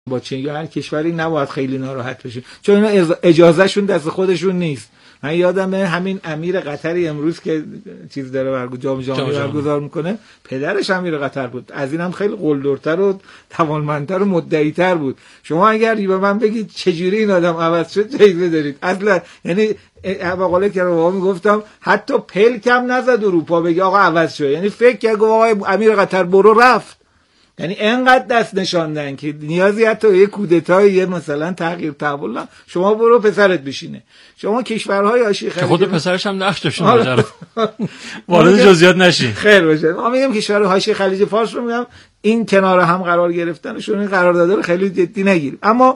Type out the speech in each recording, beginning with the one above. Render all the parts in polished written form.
با چین یا هر کشوری نباید خیلی ناراحت بشیم، چون اینا اجازهشون دست خودشون نیست. من یادمه همین امیر قطری امروز که چیز داره جام جهانی برگزار میکنه، پدرش امیر قطر بود، از اینم خیلی قلدرتر و توانمندتر و مدعی‌تر بود. شما اگر به من بگید چجوری این آدم عوض شد، جایزه دارید. اصلا یعنی مقاله که رو میگفتم حتی پلکم نزد اروپا بگه آقا عوض شد، یعنی فکر کرد آقا امیر قطر برو رفت. یعنی انقدر دست نشاندن که نیازی حتی یه کودتای یه مثلا تغییر تحول نه، شما برو پسرت بشینه. شما کشورهای حاشیه خلیج خود پسرش هم نقش داشت ماجرا، وارد جزئیات نشین. خیر باشه. ما میگم کشورهای حاشیه خلیج فارس رو میگم این کنار هم قرار گرفتنشون، این قرارداد رو خیلی جدی نگیریم. اما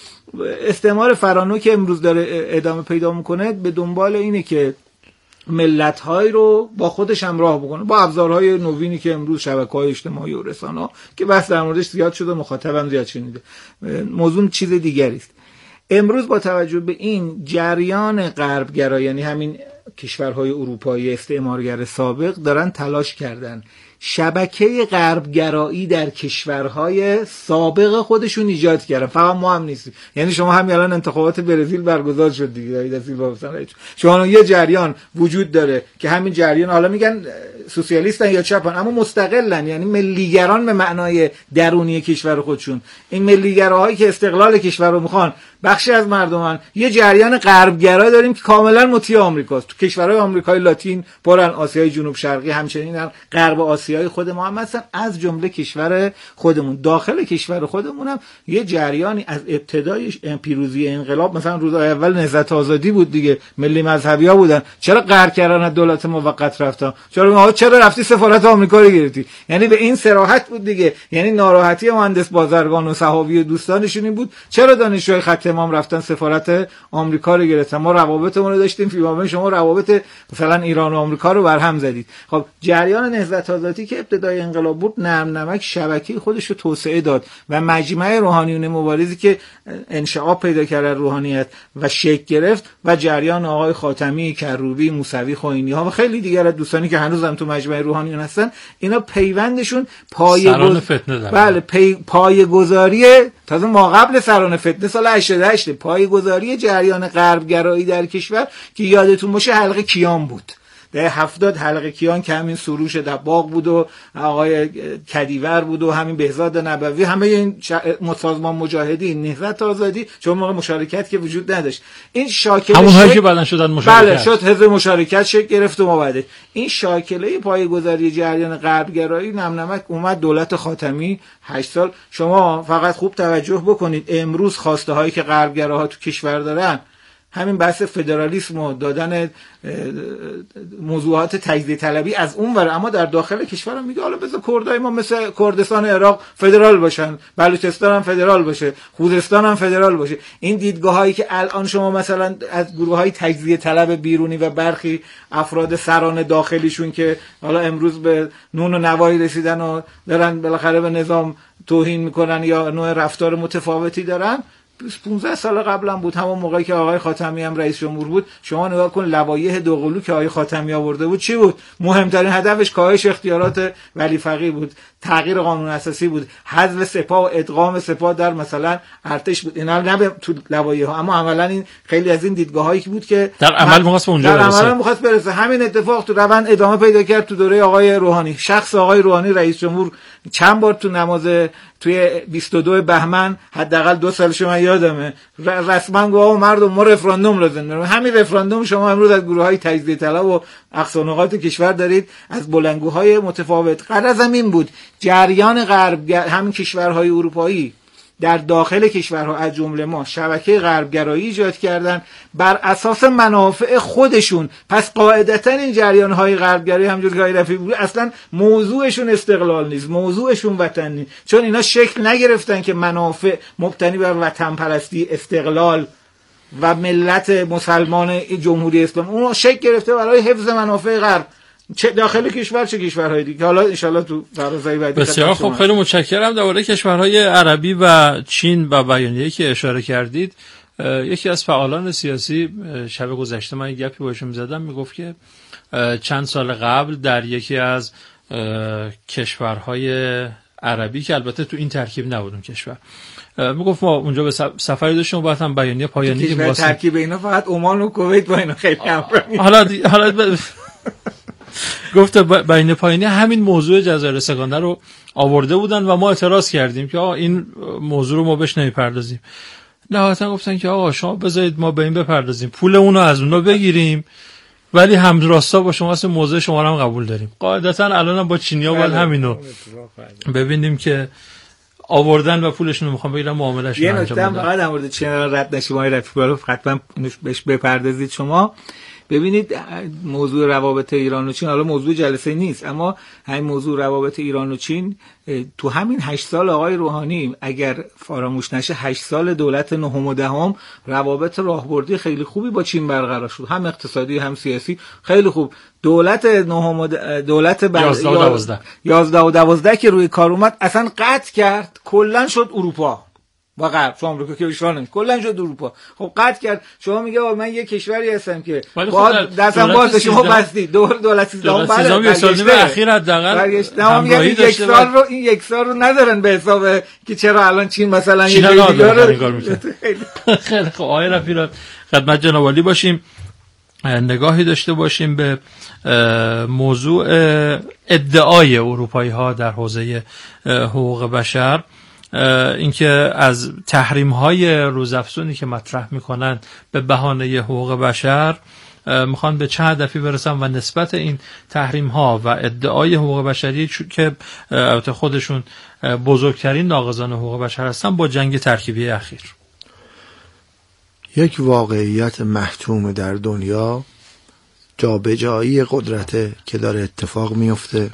استعمار فرانو که امروز داره ادامه پیدا میکنه به دنبال اینه که ملت‌های رو با خودش همراه بکنه، با ابزارهای نوینی که امروز شبکه‌های اجتماعی و رسانه‌ها که بحث در موردش زیاد شده، مخاطبم زیاد شنیده، موضوع چیز دیگری است. امروز با توجه به این جریان غربگرا، یعنی همین کشورهای اروپایی استعمارگر سابق دارن تلاش کردن شبکه غربگرایی در کشورهای سابق خودشون ایجاد کردن. فقط ما هم نیستیم، یعنی شما همین الان انتخابات برزیل برگزار شد دیگه، شما یه جریان وجود داره که همین جریان حالا میگن سوسیالیستن یا چپن اما مستقلن، یعنی ملیگران به معنای درونی کشور خودشون. این ملیگراهایی که استقلال کشور رو میخوان، بخشی از مردمان، یه جریان غربگرا داریم که کاملا مطیع آمریکاست. تو کشورهای آمریکای لاتین پرن، آسیای جنوب شرقی همچنین، غرب آسیای خود ما هم هستن، از جمله کشور خودمون. داخل کشور خودمون هم یه جریانی از ابتدای پیروزی انقلاب، مثلا روزهای اول نهضت آزادی بود دیگه، ملی مذهبی‌ها بودن، چرا قهر کردن دولت موقت رفتن، چرا رفتی سفارت آمریکا رو گرفتی؟ یعنی به این صراحت بود دیگه. یعنی ناراحتی مهندس بازرگان و صحابی و دوستانشون این بود چرا دانشجوی خط امام رفتن سفارت آمریکا رو گرفتن، ما روابطمون رو داشتیم، فیما شما روابط مثلا ایران و آمریکا رو برهم زدید. خب جریان نهضت آزادی که ابتدای انقلاب بود، نرم نمک شبکه خودش رو توسعه داد و مجمع روحانیون مبارزی که انشعاب پیدا کرد روحانیت و شکل گرفت و جریان آقای خاتمی، کروبی، موسوی، خوئینی ها و خیلی دیگر از دوستانی که هنوز هم تو مجمع روحانیون هستن، اینا پیوندشون سران فتنه دارن. بله پایه‌گذاری تازه ما قبل سران فتنه سال 88 پایه‌گذاری جریان غربگرایی در کشور که یادتون باشه حلقه کیان بود. در 70 حلقه کیان که همین سروش دباغ بود و آقای کدیور بود و همین بهزاد نبوی، همه این سازمان مجاهدین نهضت آزادی، چون موقع مشارکت که وجود نداشت، این شاکله همونهایی که بعدن شدن مشارکت، بله شد حزب مشارکت شکل گرفت و بعد این شاکله پایه‌گذاری جریان غربگرایی نمنمک اومد. دولت خاتمی 8 سال، شما فقط خوب توجه بکنید امروز خواسته هایی که غربگراها تو کشور دارن، همین بحث فدرالیسم و دادن موضوعات تجزیه طلبی از اون ور، اما در داخل کشور هم میگه حالا بذار کردای ما مثل کردستان عراق فدرال باشن، بلوچستان هم فدرال باشه، خوزستان هم فدرال باشه. این دیدگاهایی که الان شما مثلا از گروه‌های تجزیه طلب بیرونی و برخی افراد سران داخلیشون که حالا امروز به نون و نوایی رسیدن و دارن بالاخره به نظام توهین میکنن یا نوع رفتار متفاوتی دارن، 15 سال قبلا بود، همون موقعی که آقای خاتمی هم رئیس جمهور بود. شما نگاه کن لوایح دوقلو که آقای خاتمی آورده بود چی بود؟ مهمترین هدفش کاهش اختیارات ولی فقیه بود، تغییر قانون اساسی بود، حذف سپاه و ادغام سپاه در مثلا ارتش بود. اینا نه تو لوایح ها، اما عملا این خیلی از این دیدگاهایی که بود که در عمل می‌خواست اونجا برسه. در عمل می‌خواست برسه. همین اتفاق تو روند ادامه پیدا کرد تو دوره آقای روحانی. شخص آقای روحانی رئیس جمهور چند بار تو نماز توی 22 بهمن، حداقل 2 سالش من یادمه، رسما گفت مردم ما رفراندوم لازم داریم. همین رفراندوم شما امروز از گروه‌های تجزیه طلب و اقصا نقاط کشور دارید از بلندگوهای متفاوت. غرض این بود جریان غرب، همین کشورهای اروپایی در داخل کشورها از جمله ما شبکه غربگرایی ایجاد کردن بر اساس منافع خودشون. پس قاعدتا این جریان‌های غربگرایی همونجوری که رفیق بود اصلا موضوعشون استقلال نیست، موضوعشون وطن نیست، چون اینا شکل نگرفتن که منافع مبتنی بر وطن پرستی، استقلال و ملت مسلمان جمهوری اسلامی، اون شکل گرفته برای حفظ منافع غرب، چه داخل کشور چه کشورهای دیگه. حالا ان شاءالله تو فرازای بعدی. بسیار خب، خیلی متشکرم. درباره کشورهای عربی و چین و بیانیه‌ای که اشاره کردید، یکی از فعالان سیاسی شب گذشته من گپی باشم زدم، میگفت که چند سال قبل در یکی از کشورهای عربی که البته تو این ترکیب نبود اون کشور، میگفت ما اونجا به سفری داشتیم و بعد هم بیانیه پایانی که ترکیب اینا فقط عمان و کویت با اینا خیلی همراهی. حالا گفت بیانیه پایانی همین موضوع جزایر سگانه رو آورده بودن و ما اعتراض کردیم که آقا این موضوع رو ما بهش نمیپردازیم. نهایتا گفتن که آقا شما بذارید ما به این بپردازیم، پول اونو از اونا بگیریم، ولی همراستا با شما اصلا موضوع شما رو هم قبول داریم. قاعدتا الانم با چینی‌ها باید همینو ببینیم که آوردن و پولشون رو میخوام بگیرن معاملهشون انجام بدن. یه نکته فقط در مورد چین رد نشیم آقای رفیقی رو حتما بهش بپردازید شما. ببینید موضوع روابط ایران و چین حالا موضوع جلسه نیست، اما همین موضوع روابط ایران و چین تو همین 8 سال آقای روحانی اگر فراموش نشه 8 سال دولت نهم و دهم روابط راهبردی خیلی خوبی با چین برقرار شد، هم اقتصادی هم سیاسی خیلی خوب. دولت نهم و دولت 11 و 12 که روی کار اومد اصلا قطع کرد، کلا شد اروپا و غرب، تو آمریکا که ایشان کلا شد اروپا. خب قطع کرد. شما میگه من یه کشوری هستم که با دستم باز شما بستید دولت 13 بعد یک سال اخیر حداقل همراهی داشته. این یک سال رو ندارن به حساب که چرا الان چین مثلا یه جای دیگه رو خیلی خب. آقای رفیق خدمت جناب عالی باشیم، نگاهی داشته باشیم به موضوع ادعای اروپایی ها در حوزه حقوق بشر، اینکه از تحریم‌های روزافزونی که مطرح می‌کنن به بهانه حقوق بشر میخوان به چه هدفی برسن و نسبت این تحریم‌ها و ادعای حقوق بشری که البته خودشون بزرگترین ناقضان حقوق بشر هستن با جنگ ترکیبی اخیر. یک واقعیت محتوم در دنیا جابجایی قدرت که داره اتفاق میفته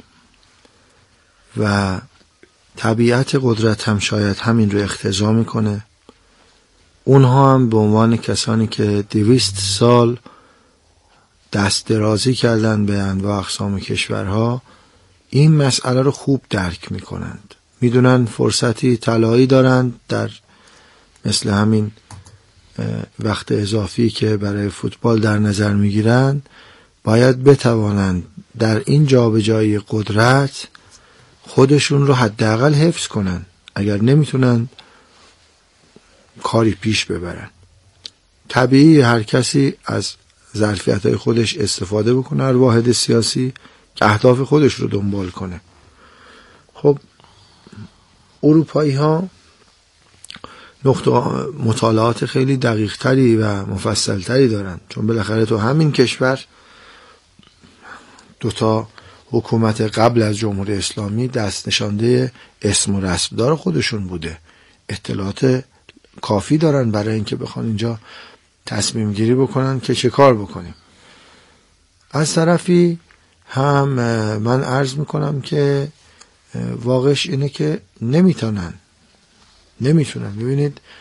و طبیعت قدرت هم شاید همین رو اقتضا میکنه. اونها هم به عنوان کسانی که 200 سال دست درازی کردن به انواع اقسام کشورها این مسئله رو خوب درک میکنند، میدونن فرصتی طلایی دارند در مثل همین وقت اضافی که برای فوتبال در نظر میگیرن، باید بتوانند در این جابجایی قدرت خودشون رو حداقل حفظ کنن. اگر نمیتونن کاری پیش ببرن، طبیعی هر کسی از ظرفیت‌های خودش استفاده بکنه، هر واحد سیاسی که اهداف خودش رو دنبال کنه. خب اروپایی ها نقطه مطالعات خیلی دقیق تری و مفصل تری دارن، چون بالاخره تو همین کشور 2 حکومت قبل از جمهوری اسلامی دست نشانده اسم و رسمدار خودشون بوده، اطلاعات کافی دارن برای اینکه بخوان اینجا تصمیم گیری بکنن که چه کار بکنیم. از طرفی هم من عرض میکنم که واقعش اینه که نمیتونن. ببینید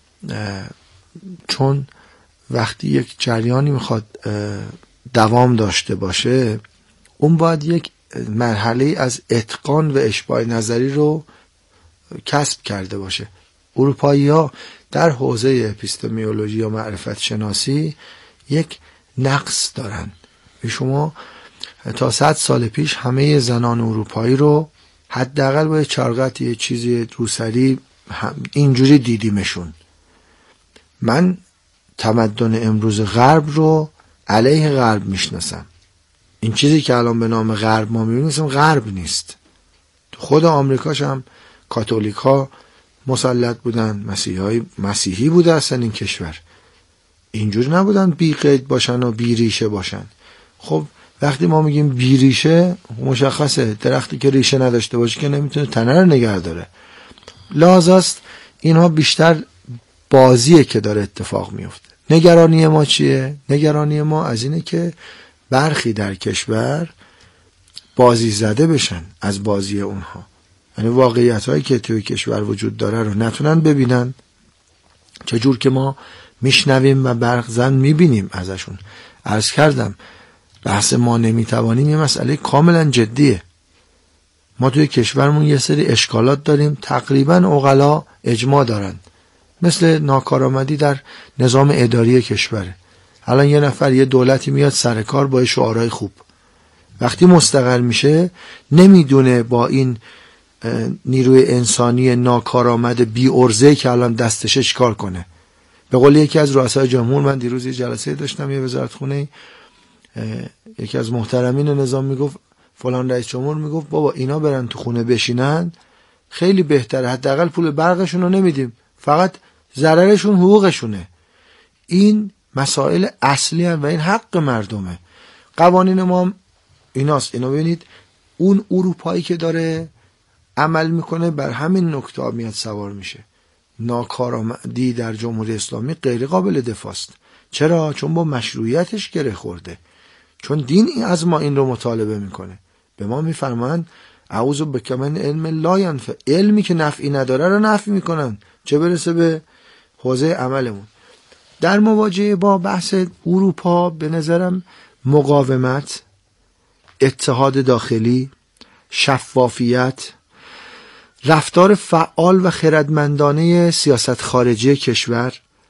چون وقتی یک جریانی میخواد دوام داشته باشه، اون باید یک مرحله از اتقان و اشباع نظری رو کسب کرده باشه. اروپایی ها در حوزه اپیستمیولوژی و معرفت شناسی یک نقص دارن. شما تا 100 سال پیش همه زنان اروپایی رو حداقل با چارقت یه چیزی روسری اینجوری دیدیمشون. من تمدن امروز غرب رو علیه غرب میشناسم. این چیزی که الان به نام غرب ما میبینیم غرب نیست. تو خود آمریکاش هم کاتولیک ها مسلط بودن، مسیحی بوده اصلا این کشور. اینجوری نبودن بی قید باشن و بی ریشه باشن. خب وقتی ما میگیم بی ریشه، مشخصه درختی که ریشه نداشته باشه که نمیتونه تنه رو نگه داره. لازاست اینها بیشتر بازیه که داره اتفاق میفته. نگرانی ما چیه؟ نگرانی ما از اینه که برخی در کشور بازی زده بشن از بازی اونها، یعنی واقعیت هایی که توی کشور وجود داره رو نتونن ببینن، چجور که ما میشنویم و برق میبینیم ازشون. عرض کردم بحث ما نمیتوانیم یه مسئله کاملا جدیه. ما توی کشورمون یه سری اشکالات داریم، تقریبا عقلا اجماع دارن، مثل ناکارآمدی در نظام اداری کشوره. الان یه نفر یه دولتی میاد سر کار با شعارهای خوب، وقتی مستقل میشه نمیدونه با این نیروی انسانی ناکارآمد بی ارزه که الان دستشه چیکار کنه؟ به قول یکی از رؤسای جمهور، من دیروز یه جلسه داشتم یه وزارتخونه، یکی از محترمین نظام میگفت، فلان رئیس جمهور میگفت بابا اینا برن تو خونه بشینن خیلی بهتره، حداقل پول برقشون رو نمیدیم، فقط ضررشون حقوقشونه. این مسائل اصلی هم و این حق مردمه. قوانین ما هم ایناست. اینو ببینید، اون اروپایی که داره عمل میکنه بر همین نکته میاد سوار میشه. ناکارآمدی در جمهوری اسلامی غیر قابل دفاع است. چرا؟ چون با مشروعیتش گره خورده، چون دین از ما این رو مطالبه میکنه. به ما میفرمایند اعوذ بک من علم لا ینفع، علمی که نفعی نداره رو نفی میکنن، چه برسه به حوزه عملمون. در مواجهه با بحث اروپا به نظرم مقاومت، اتحاد داخلی، شفافیت، رفتار فعال و خردمندانه سیاست خارجی کشور،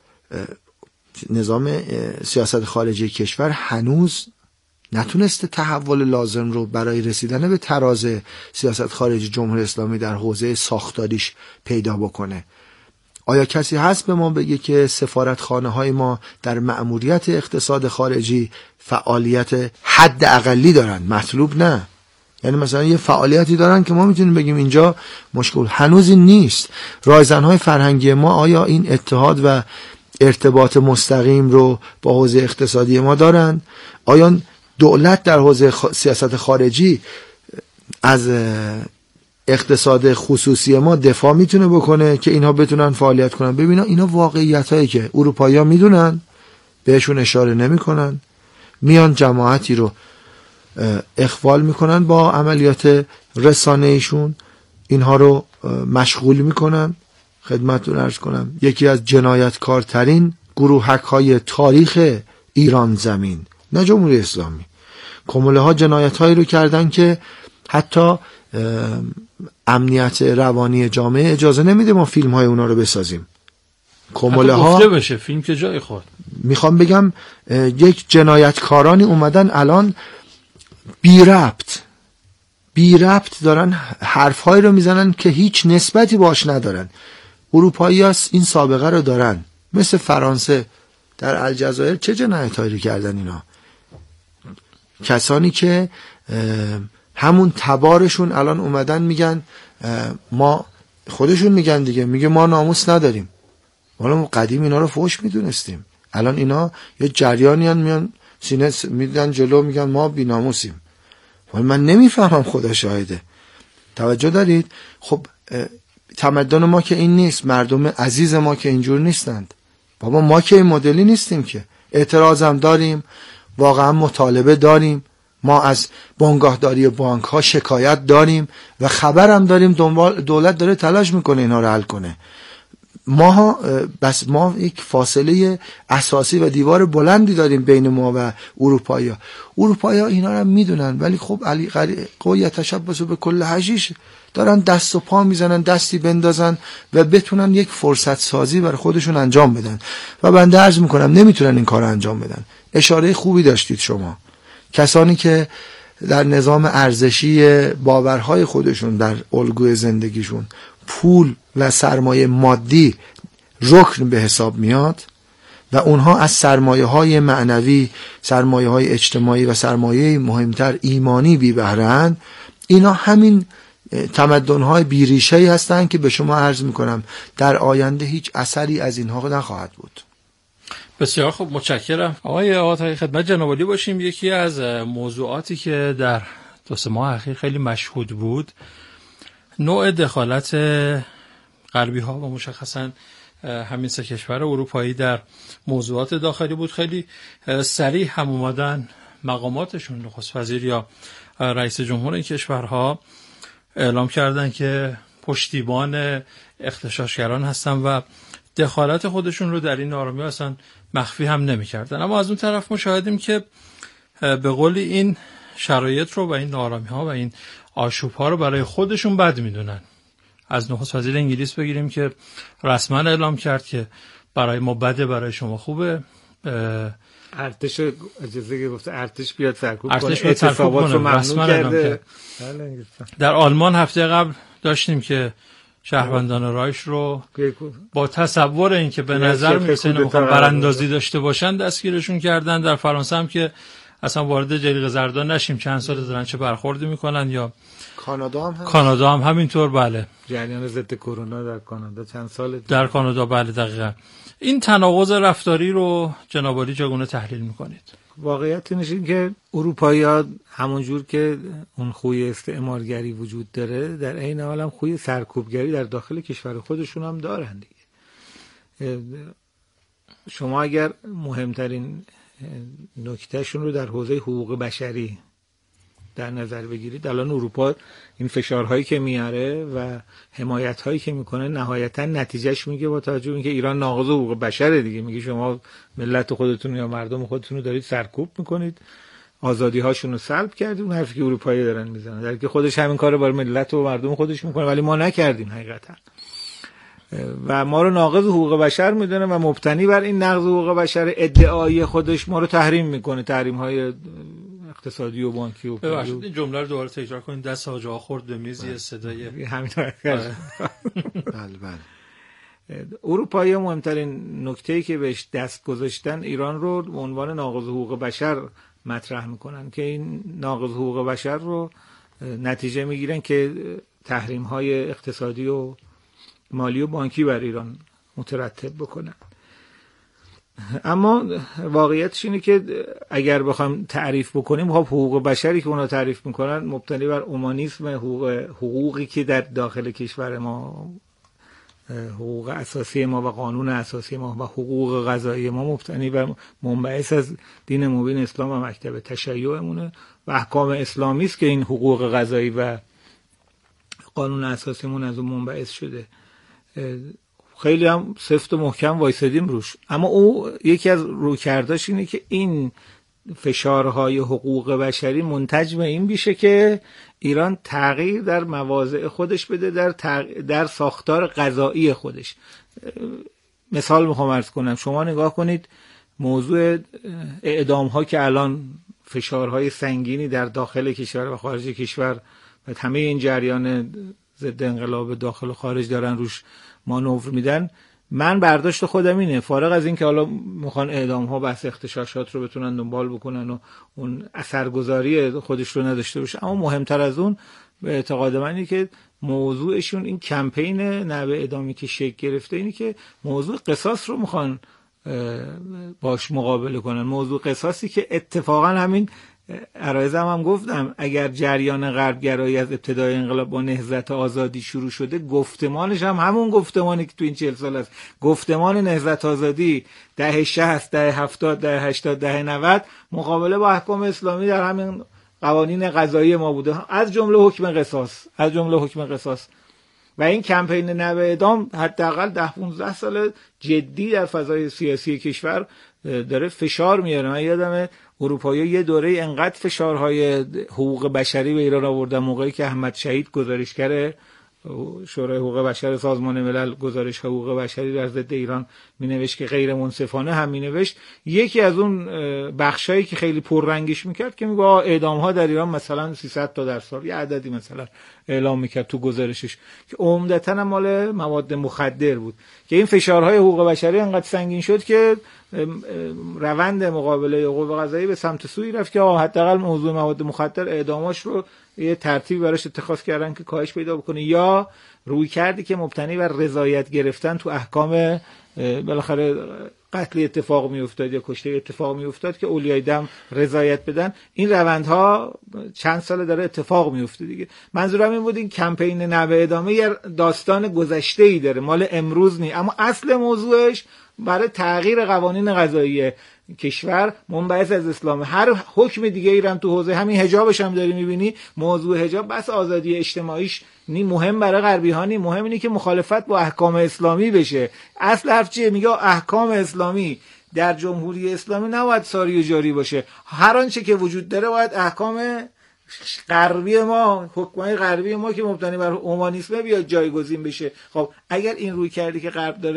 نظام سیاست خارجی کشور هنوز نتونسته تحول لازم رو برای رسیدن به تراز سیاست خارجی جمهوری اسلامی در حوزه ساختاریش پیدا بکنه. آیا کسی هست به ما بگه که سفارتخانه های ما در مأموریت اقتصاد خارجی فعالیت حد اقلی دارن؟ مطلوب نه. یعنی مثلا یه فعالیتی دارن که ما میتونیم بگیم اینجا مشکل. هنوز این نیست. رایزنهای فرهنگی ما آیا این اتحاد و ارتباط مستقیم رو با حوزه اقتصادی ما دارن؟ آیا دولت در حوزه سیاست خارجی از اقتصاد خصوصی ما دفاع میتونه بکنه که اینها بتونن فعالیت کنن؟ ببینا اینا واقعیتایی که اروپایی‌ها میدونن، بهشون اشاره نمیکنن، میان جماعتی رو اخوال میکنن با عملیات رسانه‌ایشون، اینها رو مشغول میکنن. خدمتتون عرض کنم یکی از جنایتکارترین گروهک‌های تاریخ ایران زمین، نه جمهوری اسلامی، کموله ها جنایت‌هایی رو کردن که حتی امنیت روانی جامعه اجازه نمیده ما فیلم های اونا رو بسازیم. کموله ها گفته بشه فیلم که جای خود. میخوام بگم یک جنایتکارانی اومدن الان بی ربط دارن حرفهایی رو میزنن که هیچ نسبتی باش ندارن. اروپایی ها این سابقه رو دارن، مثل فرانسه در الجزایر چه جنایتایی رو کردن اینا. کسانی که همون تبارشون الان اومدن میگن ما، خودشون میگن دیگه، میگه ما ناموس نداریم. والا ما قدیم اینا رو فحش میدونستیم، الان اینا یه جریانیان میان سینه میدن جلو میگن ما بی ناموسیم. والا من نمیفهمم، خدا شاهده. توجه دارید؟ خب تمدن ما که این نیست، مردم عزیز ما که اینجور نیستند. بابا ما که این مدلی نیستیم که. اعتراضم داریم، واقعا مطالبه داریم، ما از بنگاهداری بانک ها شکایت داریم و خبرم داریم دولت داره تلاش میکنه اینا رو حل کنه. ما یک فاصله اساسی و دیوار بلندی داریم بین ما و اروپایی‌ها. اروپایی‌ها اینا رو میدونن، ولی خب علی قوی تشبث به کل حشیش دارن دست و پا میزنن دستی بندازن و بتونن یک فرصت سازی برای خودشون انجام بدن و بنده عرض میکنم نمیتونن این کار رو انجام بدن. اشاره خوبی داشتید شما. کسانی که در نظام ارزشی باورهای خودشون در الگوی زندگیشون پول و سرمایه مادی رکن به حساب میاد و اونها از سرمایه های معنوی، سرمایه های اجتماعی و سرمایه مهمتر ایمانی بی بهره‌اند، اینا همین تمدن‌های بیریشه‌ای هستند که به شما عرض میکنم در آینده هیچ اثری از اینها نخواهد بود. بسیار خوب، متشکرم. آقای آقای خدمت جناب عالی باشیم. یکی از موضوعاتی که در 2-3 ماه اخیر خیلی مشهود بود نوع دخالت غربی ها و مشخصا همین 3 کشور اروپایی در موضوعات داخلی بود. خیلی سریع هم اومدن مقاماتشون، نخست وزیر یا رئیس جمهور این کشورها اعلام کردن که پشتیبان اغتشاشگران هستن و دخالت خودشون رو در این نارامی اصلا مخفی هم نمی کردن. اما از اون طرف مشاهدیم که به قول این شرایط رو و این نارامی ها و این آشوب ها رو برای خودشون بد میدونن. از نخست وزیر انگلیس بگیریم که رسما اعلام کرد که برای ما بده، برای شما خوبه. ارتش اجازه گفته ارتش بیاد سرکوب ارتش کنه، اعتصابات رو ممنوع کرده. در آلمان هفته قبل داشتیم که شهروندان رایش رو با تصور این که به نظر میرسه نمیخوان براندازی داشته باشن دستگیرشون کردن. در فرانسه هم که اصلا وارد جلیقه زردان نشیم چند سال دارن چه برخوردی میکنن. یا کانادا هم همینطور. بله، جریان ضد کرونا در کانادا چند سال در کانادا. بله دقیقاً. این تناقض رفتاری رو جناب عالی چگونه تحلیل میکنید؟ واقعیت این که اروپایی‌ها همونجور که اون خوی استعمارگری وجود داره، در عین حال هم خوی سرکوبگری در داخل کشور خودشون هم دارن دیگه. شما اگر مهمترین نکتهشون رو در حوزه حقوق بشری در نظر بگیرید، الان اروپا این فشارهایی که میاره و حمایت‌هایی که میکنه نهایتا نتیجهش میگه با توجه به اینکه ایران ناقض حقوق بشره دیگه، میگه شما ملت خودتون یا مردم خودتون رو دارید سرکوب میکنید، آزادی‌هاشون رو سلب کردید. اون حرفی که اروپایی دارن میزنن، در که خودش همین کارو برای ملت و مردم خودش میکنه، ولی ما نکردیم حقیقتا. و ما رو ناقض حقوق بشر میدونه و مبتنی بر این نقض حقوق بشر ادعایی خودش ما رو تحریم میکنه، تحریم‌های اقتصادی و بانکی و ببخشید این جمله رو دوباره تکرار کنید. دست آجا خورد به میز یه صدای همین. بله بله. اروپایی مهمترین نکته‌ای که بهش دست گذاشتن ایران رو به عنوان ناقض حقوق بشر مطرح میکنن که این ناقض حقوق بشر رو نتیجه میگیرن که تحریم‌های اقتصادی و مالی و بانکی بر ایران مترتب بکنن. اما واقعیتش اینه که اگر بخوام تعریف بکنیم، حقوق بشری که اونا تعریف میکنن مبتنی بر اومانیسم، حقوقی که در داخل کشور ما، حقوق اساسی ما و قانون اساسی ما و حقوق قضایی ما مبتنی بر منبعث از دین مبین اسلام و مکتب تشیعمونه و احکام اسلامی است که این حقوق قضایی و قانون اساسیمون از اون منبعث شده. خیلی هم سفت و محکم وایسادیم روش، اما او یکی از روکرداش اینه که این فشارهای حقوق بشری منتج به این بشه که ایران تغییر در مواضع خودش بده، در ساختار قضایی خودش. مثال میخوام عرض کنم، شما نگاه کنید موضوع اعدام ها که الان فشارهای سنگینی در داخل کشور و خارج کشور و همه این جریان ضد انقلاب داخل و خارج دارن روش مانور میدن. من برداشت خودم اینه، فارغ از این که حالا میخوان اعدام ها بحث اغتشاشات رو بتونن دنبال بکنن و اون اثرگذاری خودش رو نداشته باشه، اما مهمتر از اون به اعتقاد من اینه که موضوعشون این کمپین نوع اعدامی که شکل گرفته اینه که موضوع قصاص رو میخوان باش مقابله کنن. موضوع قصاصی که اتفاقا همین عرایزم هم گفتم، اگر جریان غربگرایی از ابتدای انقلاب با نهضت آزادی شروع شده، گفتمانش هم همون گفتمانی که تو این 40 سال است، گفتمان نهضت آزادی دهه 60، دهه 70، دهه 80، دهه 90 مقابله با احکام اسلامی در همین قوانین قضایی ما بوده، از جمله حکم قصاص. و این کمپین نوع اعدام حداقل 10-15 سال جدی در فضای سیاسی کشور داره فشار میاره. من یادمه اروپایی یه دوره انقدر فشارهای حقوق بشری به ایران آوردن، موقعی که احمد شهید گزارشگر شورای حقوق بشر سازمان ملل گزارش حقوق بشری در ضد ایران مینوشت که غیر منصفانه هم مینوشت. یکی از اون بخشایی که خیلی پررنگش میکرد که میگه اعدام ها در ایران مثلا 300 تا در سال، یه عددی مثلا اعلام میکرد تو گزارشش که عمدتاً مال مواد مخدر بود، که این فشارهای حقوق بشری انقدر سنگین شد که روند مقابله قوه قضاییه به سمت سوی رفت که حداقل موضوع مواد مخدر اعداماش رو یه ترتیب براش اتخاذ کردن که کاهش پیدا بکنه، یا روی کردی که مبتنی بر رضایت گرفتن تو احکام بالاخره قتل اتفاق میافتاد یا کشته اتفاق میافتاد که اولیای دم رضایت بدن. این روندها چند سال داره اتفاق میفته دیگه. منظورم این بود این کمپین نوع ادامه یه داستان گذشته‌ای داره، مال امروز نی، اما اصل موضوعش برای تغییر قوانین قضایی کشور منبعث از اسلام. هر حکم دیگه ای هم تو حوزه همین حجابش هم داری میبینی، موضوع حجاب بس آزادی اجتماعیش نی مهم برای غربی ها نی، مهم اینه که مخالفت با احکام اسلامی بشه. اصل حرف چیه؟ میگه احکام اسلامی در جمهوری اسلامی نباید ساری و جاری باشه، هر آنچه که وجود داره باید احکام غربی ما، حکمای غربی ما که مبتنی بر اومانیسم بیاد جایگزین بشه. خب اگر این روی کردی که غرب داره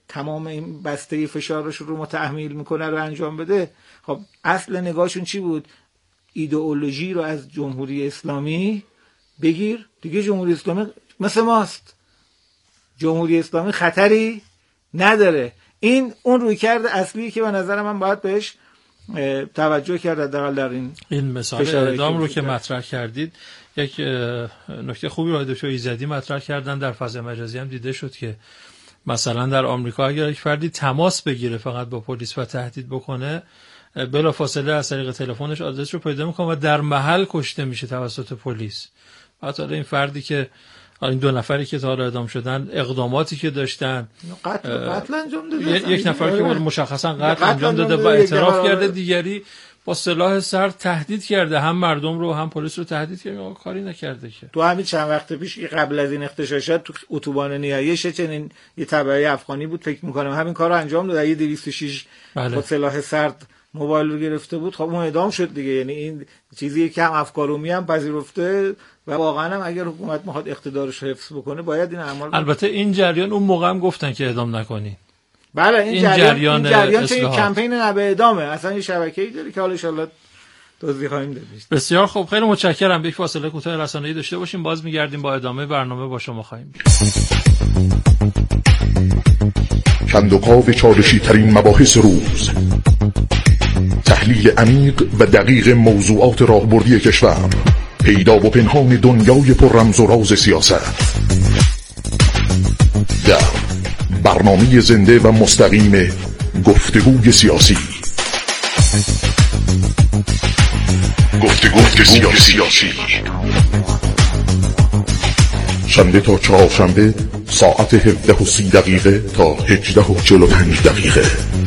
تمام این بسته فشارش رو ما تحمیل میکنه رو انجام بده. خب اصل نگاهشون چی بود؟ ایدئولوژی رو از جمهوری اسلامی بگیر دیگه، جمهوری اسلامی مثل ماست، جمهوری اسلامی خطری نداره. این اون رویکرد اصلی که به نظر من باید بهش توجه کرد در این مثال اعدام رو که مطرح کردید. یک نکته خوبی رو دکتر ایزدی مطرح کردن، در فضای مجازی هم دیده شد که مثلا در آمریکا اگر یک فردی تماس بگیره فقط با پلیس و تهدید بکنه، بلافاصله از طریق تلفنش آدرس رو پیدا میکنه و در محل کشته میشه توسط پلیس. حتی این فردی که این 2 نفری که تا حالا اعدام شدن، اقداماتی که داشتن، قتل انجام داده، یک نفر که مشخصا قتل انجام داده و اعتراف کرده، دیگری با سلاح سرد تهدید کرده، هم مردم رو هم پلیس رو تهدید کرده، کاری نکرده که. تو همین چند وقت پیش قبل از این اغتشاشات تو اتوبان نیایش چنین یه تبعی افغانی بود فکر می‌کنم همین کارو انجام داد، یه 206 با سلاح سرد موبایل رو گرفته بود. خب اون اعدام شد دیگه. یعنی این چیزیه که هم افکارومی هم پذیرفته و واقعا هم اگر حکومت میخواد اقتدارش رو حفظ بکنه باید این اعمال. البته این جریان اون موقع هم گفتن که اعدام نکنی. بله این جریان چه کمپین نبه اعدامه، اصلا یه شبکه‌ای داره که حالا ان شاءالله توضیح خواهیم داد. بسیار خوب، خیلی متشکرم. یک فاصله کوتاه رسانه‌ای داشته باشیم، باز میگردیم با ادامه برنامه با شما خواهیم بود. کندوکاو چالشی ترین مباحث روز، تحلیل عمیق و دقیق موضوعات راهبردی کشور، پیدا و پنهان دنیای پر رمز و راز سیاست، در برنامه زنده و مستقیم گفتگوی سیاسی. گفتگوی سیاسی شنبه تا چهارشنبه ساعت 17:30 تا 18:45.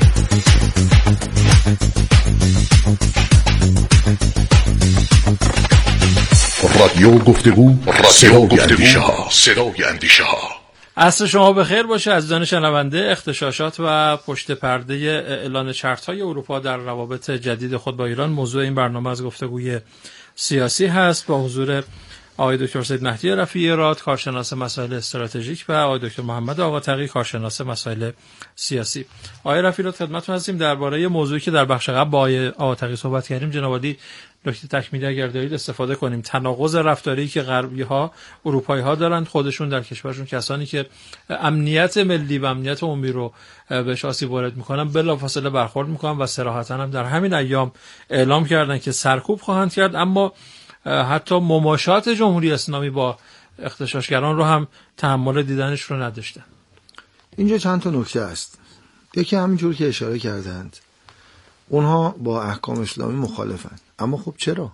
رادیو گفتگو، صدای اندیشه ها. عصر شما بخیر باشه عزیزان شنونده. اغتشاشات و پشت پرده اعلان شرط‌های اروپا در روابط جدید خود با ایران موضوع این برنامه از گفتگوی سیاسی هست، با حضور آقای دکتر سید مهدی رفیعی راد، کارشناس مسائل استراتژیک، و آقای دکتر محمد آقاتقی، کارشناس مسائل سیاسی. آقای رفیعی راد خدمتتون هستیم. درباره موضوعی که در بخش قبل با آقای آقاتقی صحبت کردیم، جناب عالی نکته تکمیلی اگر دارید استفاده کنیم. تناقض رفتاری که غربی‌ها اروپایی‌ها دارن، خودشون در کشورشون کسانی که امنیت ملی و امنیت عمومی رو بهش آسیب وارد میکنن بلافاصله برخورد میکنن و صراحتاً هم در همین ایام اعلام کردن که سرکوب خواهند کرد، اما حتی مماشات جمهوری اسلامی با اغتشاشگران رو هم تحمل دیدنش رو نداشتن. اینجا چند تا نکته است. یکی همینجور که اشاره کردند، اونها با احکام اسلامی مخالفن، اما خب چرا؟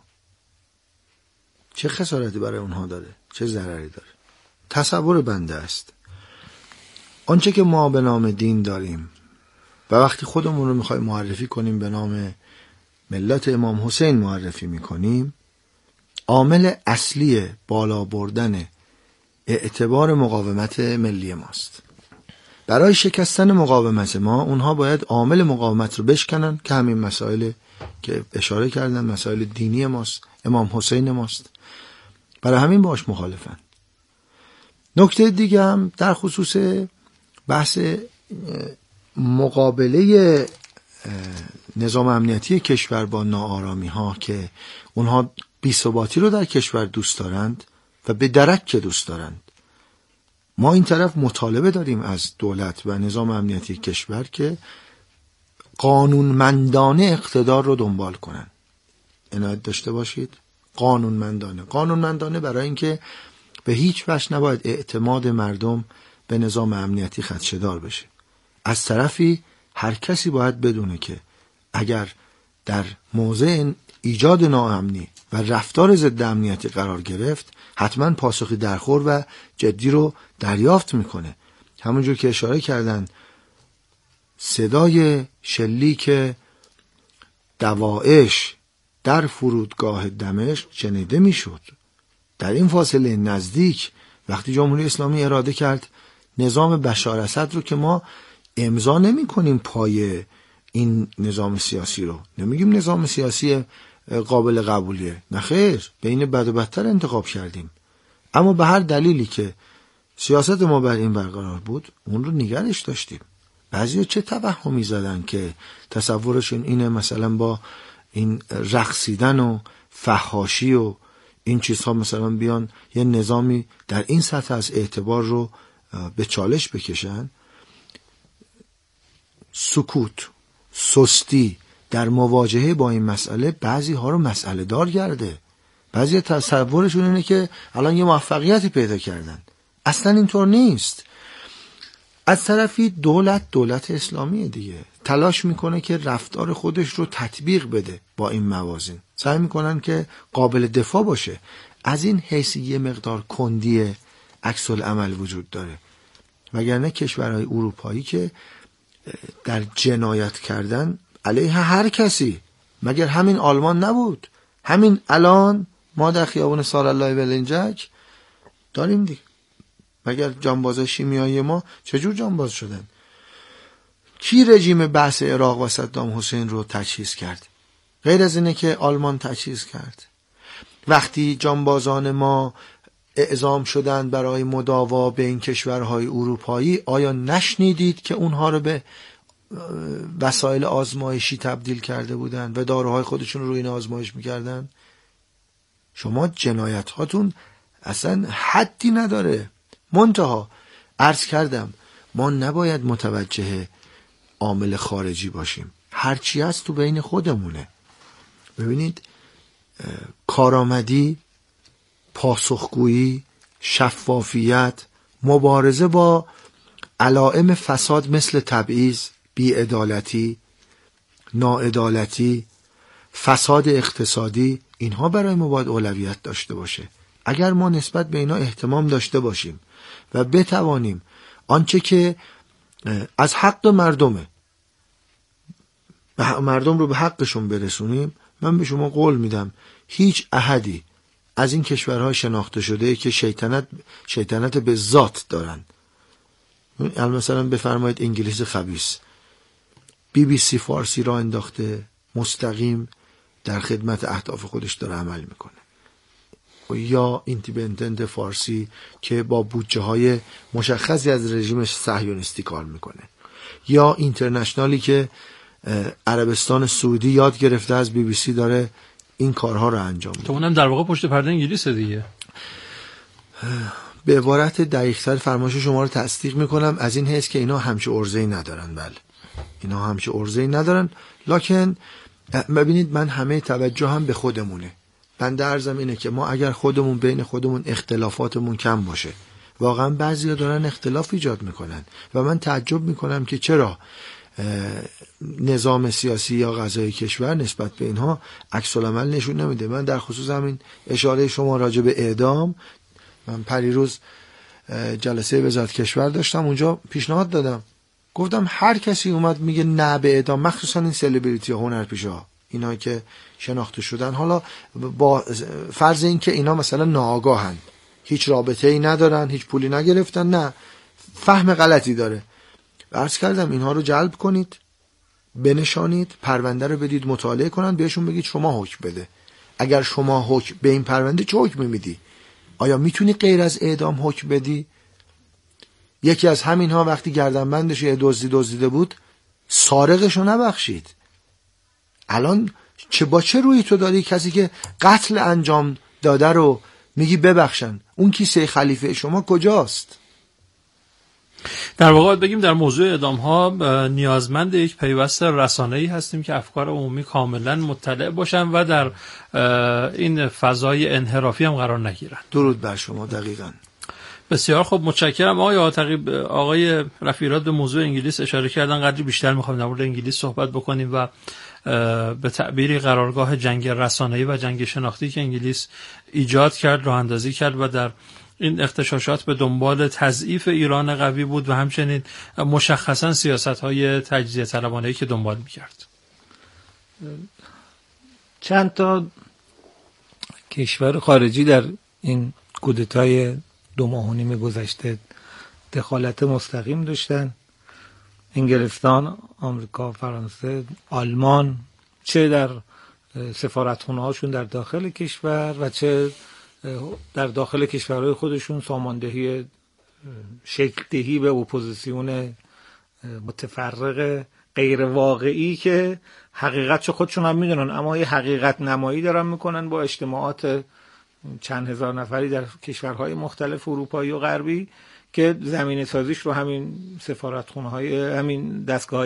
چه خسارتی برای اونها داره؟ چه ضرری داره؟ تصور بنده است آنچه که ما به نام دین داریم و وقتی خودمون رو میخوایم معرفی کنیم به نام ملت امام حسین معرفی میکنیم، عامل اصلی بالا بردن اعتبار مقاومت ملی ماست. برای شکستن مقاومت ما اونها باید عامل مقاومت رو بشکنن که همین مسائل که اشاره کردن، مسائل دینی ماست، امام حسین ماست. برای همین باش مخالفن. نکته دیگه هم در خصوص بحث مقابله نظام امنیتی کشور با ناآرامی ها که اونها بی‌ثباتی رو در کشور دوست دارند و به درک که دوست دارند. ما این طرف مطالبه داریم از دولت و نظام امنیتی کشور که قانونمندانه اقتدار رو دنبال کنن. عنایت داشته باشید، قانونمندانه برای اینکه به هیچ وجه نباید اعتماد مردم به نظام امنیتی خدشه‌دار بشه. از طرفی هر کسی باید بدونه که اگر در موضع ایجاد ناامنی و رفتار ضد امنیتی قرار گرفت، حتما پاسخی درخور و جدی رو دریافت میکنه. همونجور که اشاره کردن، صدای شلیک دواعش در فرودگاه دمشق شنیده میشد. در این فاصله نزدیک وقتی جمهوری اسلامی اراده کرد نظام بشار اسد رو که ما امضا نمی کنیم پای این نظام سیاسی رو، نمیگیم نظام سیاسی قابل قبولیه، نخیر، بین بد و بدتر انتخاب کردیم، اما به هر دلیلی که سیاست ما بر این برقرار بود اون رو نگرش داشتیم. بعضی چه توهمی زدن که تصورشون اینه مثلا با این رقصیدن و فحاشی و این چیزها مثلا بیان یه نظامی در این سطح از اعتبار رو به چالش بکشن. سکوت، سستی در مواجهه با این مسئله بعضی ها رو مسئله دار کرده. بعضی تصورشون اینه که الان یه موفقیتی پیدا کردن. اصلا اینطور نیست. از طرفی دولت اسلامی دیگه تلاش میکنه که رفتار خودش رو تطبیق بده با این موازین، سعی میکنن که قابل دفاع باشه. از این حیث یه مقدار کندی عکس العمل وجود داره، وگرنه کشورهای اروپایی که در جنایت کردن علیه هر کسی، مگر همین آلمان نبود؟ همین الان ما در خیابان سارالله ولنجک داریم دیگه. مگر جانبازای شیمیایی ما چجور جانباز شدن؟ کی رژیم بحث عراق و صدام حسین رو تجهیز کرد؟ غیر از اینه که آلمان تجهیز کرد. وقتی جانبازان ما اعزام شدن برای مداوا به این کشورهای اروپایی، آیا نشنیدید که اونها رو به وسایل آزمایشی تبدیل کرده بودن و داروهای خودشون رو این آزمایش میکردن؟ شما جنایت هاتون اصلا حدی نداره. منتها عرض کردم ما نباید متوجه عامل خارجی باشیم، هرچی هست تو بین خودمونه. ببینید کارآمدی، پاسخگویی، شفافیت، مبارزه با علائم فساد مثل تبعیض، بی‌عدالتی، ناعدالتی، فساد اقتصادی، اینها برای ما باید اولویت داشته باشه. اگر ما نسبت به اینا اهتمام داشته باشیم و بتوانیم آنچه که از حق مردم رو به حقشون برسونیم، من به شما قول میدم هیچ احدی از این کشورها شناخته شده که شیطنت به ذات دارن. مثلا بفرمایید انگلیس خبیث، BBC فارسی را انداخته، مستقیم در خدمت اهداف خودش داره عمل میکنه. یا ایندیپندنت فارسی که با بودجه های مشخصی از رژیم صهیونیستی کار میکنه. یا اینترنشنالی که عربستان سعودی یاد گرفته از BBC داره این کارها رو انجام میده. تو اونم در واقع پشت پرده انگلیس دیگه. به عبارت دقیق‌تر فرمایش شما رو تصدیق میکنم از این حیث که اینا همچه عرضه‌ای ندارن. بله اینا همچه عرضه‌ای ندارن، لکن ببینید من همه توجه هم به خودمونه. بنده عرضم اینه که ما اگر خودمون بین خودمون اختلافاتمون کم باشه، واقعا بعضیا دارن اختلاف ایجاد میکنن و من تعجب میکنم که چرا نظام سیاسی یا قضایی کشور نسبت به اینها عکس العمل نشون نمیده. من در خصوص همین اشاره شما راجع به اعدام، من پریروز جلسه وزارت کشور داشتم، اونجا پیشنهاد دادم، گفتم هر کسی اومد میگه نه به اعدام، مخصوصا این سلبریتی ها، هنرپیشه‌ها، اینا که شناخته شدن، حالا با فرض این که اینا مثلا ناآگاهن، هیچ رابطه‌ای ندارن، هیچ پولی نگرفتن، نه فهم غلطی داره، عرض کردم اینها رو جلب کنید، بنشانید، پرونده رو بدید مطالعه کنن، بهشون بگید شما حکم بده. اگر شما حکم به این پرونده چه حکمی میدی؟ آیا میتونی غیر از اعدام حکم بدی؟ یکی از همینها وقتی گردنبندش یه دزدیده بود، سارقشو نبخشید. الان با چه روی تو داری کسی که قتل انجام داده رو میگی ببخشن؟ اون کیسه خلیفه شما کجاست؟ در واقع بگیم در موضوع اعدام ها نیازمند یک پیوست رسانه‌ای هستیم که افکار عمومی کاملا مطلع باشن و در این فضای انحرافی هم قرار نگیرن. درود بر شما. دقیقاً. بسیار خوب، متشکرم. آقای رفیع‌راد به موضوع انگلیس اشاره کردن، قدری بیشتر می‌خوایم در مورد انگلیس صحبت بکنیم و به تعبیری قرارگاه جنگ رسانه‌ای و جنگ شناختی که انگلیس ایجاد کرد، راه اندازی کرد و در این اغتشاشات به دنبال تضعیف ایران قوی بود و همچنین مشخصا سیاست‌های تجزیه طلبانه‌ای که دنبال می‌کرد. چند تا کشور خارجی در این کودتای 2 ماه و نیم گذشته دخالت مستقیم داشتن. انگلستان، آمریکا، فرانسه، آلمان، چه در سفارتخانه هاشون در داخل کشور و چه در داخل کشورهای خودشون ساماندهی، شکل دهی به اپوزیسیون متفرق غیر واقعی که حقیقتشو خودشون هم میدونن اما یه حقیقت نمایی دارن میکنن با اجتماعات چند هزار نفری در کشورهای مختلف اروپایی و غربی که زمینه سازیش رو همین سفارتخونه‌های همین دستگاه